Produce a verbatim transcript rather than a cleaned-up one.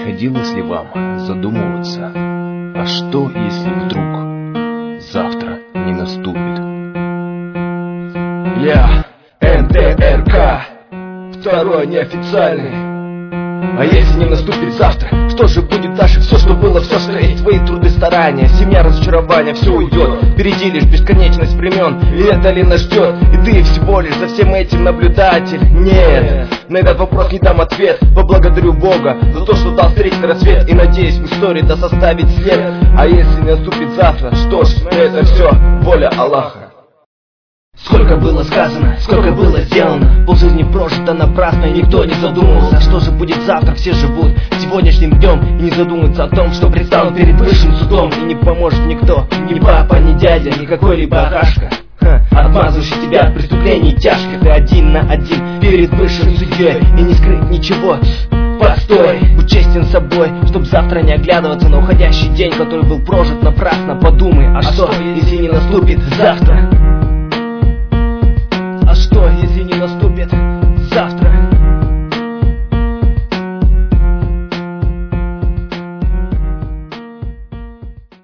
приходилось ли вам задумываться, а что, если вдруг завтра не наступит? Я эн тэ эр ка, второй неофициальный. А если не наступит завтра, что же будет дальше? Все, что было, все, что есть. Твои труды, старания, семья, разочарование, все уйдет. Впереди лишь бесконечность времен, и это ли нас ждет? И ты всего лишь за всем этим наблюдатель? Нет, на этот вопрос не дам ответ. Поблагодарю Бога за то, что дал встретить рассвет. И надеюсь, в истории да составить след. А если не наступит завтра, что ж, это все воля Аллаха. Сколько было сказано, сколько было сделано, полжизни прожито напрасно, и никто не задумывался, что же будет завтра. Все живут сегодняшним днем и не задумываются о том, что предстанут перед высшим судом. И не поможет никто, ни папа, ни дядя, ни какой-либо Арашка, отмазывающий тебя от преступлений тяжких. Ты один на один перед высшим судьей, и не скрыть ничего. Постой, будь честен с собой, чтоб завтра не оглядываться на уходящий день, который был прожит напрасно. Подумай, а, а что, если не наступит завтра?